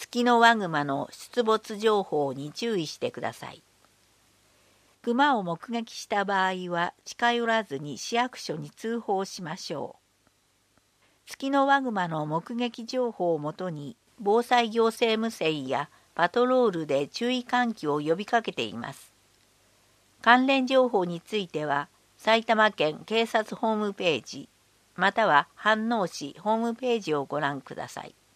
ツキノワグマの出没情報に注意してください。クマを目撃した場合は近寄らずに市役所に通報しましょう。ツキノワグマの目撃情報をもとに防災行政無線やパトロールで注意喚起を呼びかけています。関連情報については埼玉県警察ホームページまたは飯能市ホームページをご覧ください。